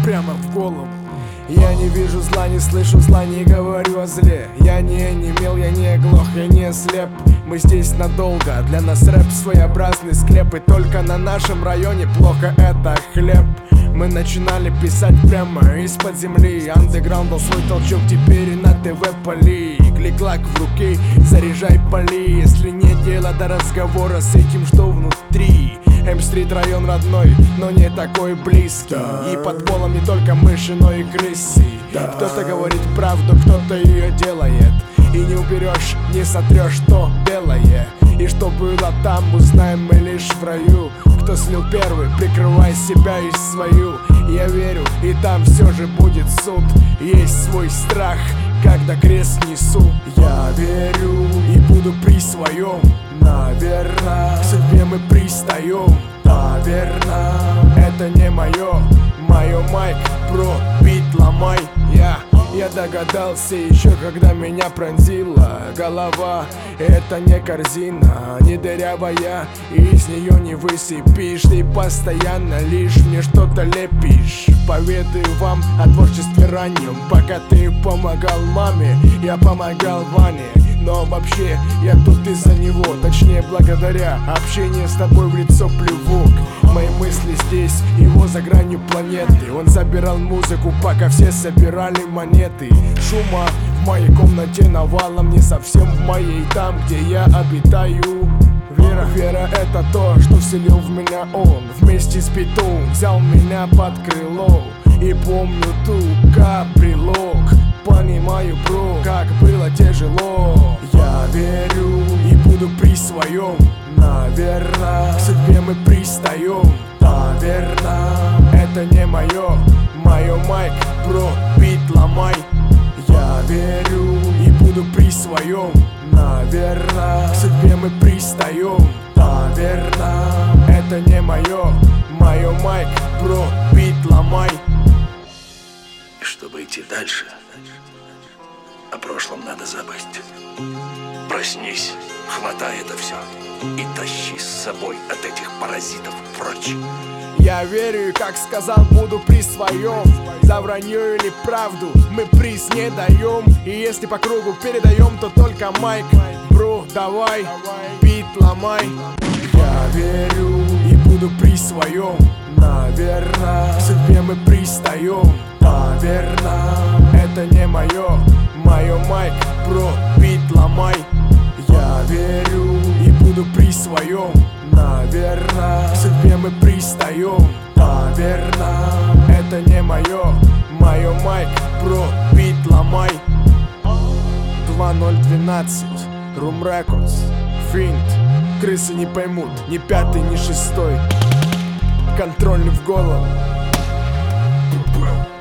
прямо в голову. Я не вижу зла, не слышу зла, не говорю о зле. Я не онемел, я не оглох, я не слеп. Мы здесь надолго, для нас рэп своеобразный склеп. И только на нашем районе плохо это хлеб. Мы начинали писать прямо из-под земли. Андеграунд дал свой толчок, теперь и на ТВ поли. Клик-клак в руке, заряжай поли. Если нет дела до разговора с этим, что внутри. М-стрит район родной, но не такой близкий. И под полом не только мыши, но и крысы. Кто-то говорит правду, кто-то ее делает. И не уберешь, не сотрешь то белое. И что было там, узнаем мы лишь в раю. Кто слил первый, прикрывай себя и свою. Я верю, и там все же будет суд. Есть свой страх, когда крест несу. Я верю и буду при своем. Наверно, к судьбе мы пристаем. Наверно, это не мое майк, про бит ломай. Я догадался еще, когда меня пронзила голова. Это не корзина, не дырявая, и из нее не высыпишь. Ты постоянно лишь мне что-то лепишь. Поведаю вам о творчестве раннем. Пока ты помогал маме, я помогал Ване. Но вообще я тут из-за него, точнее благодаря общению с тобой в лицо плевок. Мои мысли здесь, его за гранью планеты. Он забирал музыку, пока все собирали монеты. Шума в моей комнате навалом, не совсем в моей, там, где я обитаю. Вера это то, что вселил в меня он. Вместе с Питом взял меня под крыло. И помню ту каприлок. Понимаю, бро, как было тяжело. Я верю и буду при своем. Наверно, к судьбе мы пристаем. Наверно, это не мое майк, бро, бит ломай. Я верю и буду при своем. Наверно, к судьбе мы пристаем. Наверно, это не мое майк, бро, бит ломай. И чтобы идти дальше, о прошлом надо забыть. Проснись, хватай это все и тащи с собой от этих паразитов прочь. Я верю и, как сказал, буду при своем. За вранье или правду мы приз не даем. И если по кругу передаем, то только майк. Бро, давай, бит ломай. Я верю и буду при своем. Наверно, к судьбе мы пристаем. Наверно, это не мое майк, бро, бит ломай. Я верю и буду при своем. Наверно, к судьбе мы пристаем. Наверно, это не мое майк, бро, бит ломай. 2012, Room Records, Финт. Крысы не поймут, ни пятый, ни шестой. Контрольный в голову.